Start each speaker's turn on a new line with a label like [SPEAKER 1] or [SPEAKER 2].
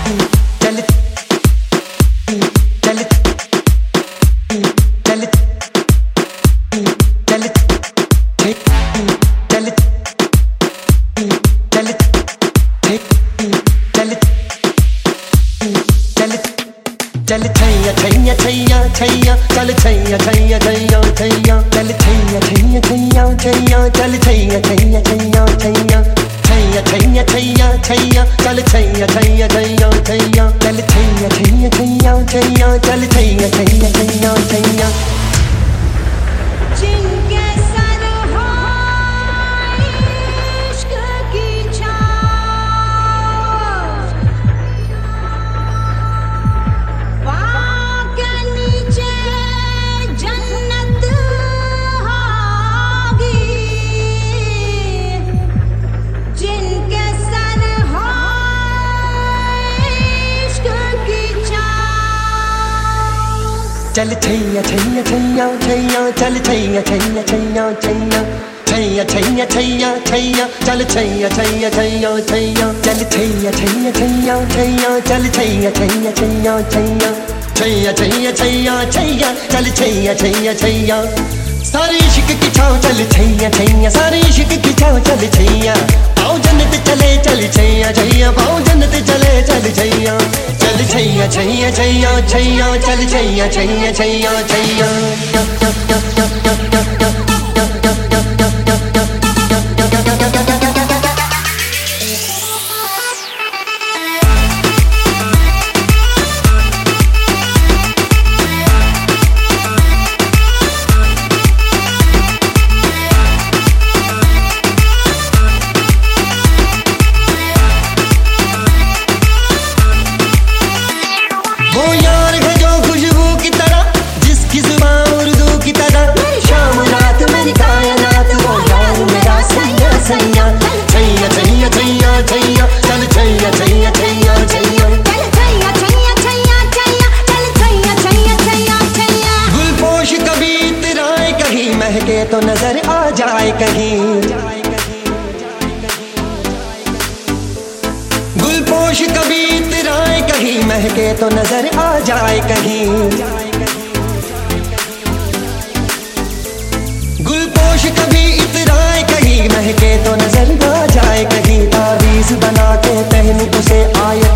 [SPEAKER 1] चल छैया छैया छैया छैया चल छैया छैया छैया छैया चल छैया छैया छैया छैया चल छैया छैया छैया छैया छैया छैया छैया छैया चल छैया छैया छैया छैया चल छैया छैया छैया छैया चल छैया छैया छैया छैया चल छैया छैया छैया छैया चल छैया छैया छैया छैया छैया छैया छैया छैया चल छैया छैया छैया छैया चल छैया छैया छैया छैया चल छैया छैया छैया छैया छैया छैया छैया छैया चल छैया छैया छैया सारी इश्क की छाँव चल छैया छैया सारी इश्क की छाँव चल छैया पाँव जन्नत चले चल छैया छैया पाँव जन्नत चले चल छैया चल छैया छैया छैया छैया चल छैया छैया छैया छैया वो यार है जो खुशबू की तरह जिसकी जुबान उर्दू की तरह शाम रात मेरी कायनात वो यार मेरा सैया सैया छैया छैया छैया छैया चल छैया छैया छैया छैया गुलपोश कभी इतराए कहीं महके तो नजर आ जाए कहीं गुलपोश कभी इतराए कहीं महके तो नजर आ जाए कहीं गुलपोश कभी इतराए कहीं महके तो नजर आ जाए कहीं तावीज़ बना के पहन उसे आयत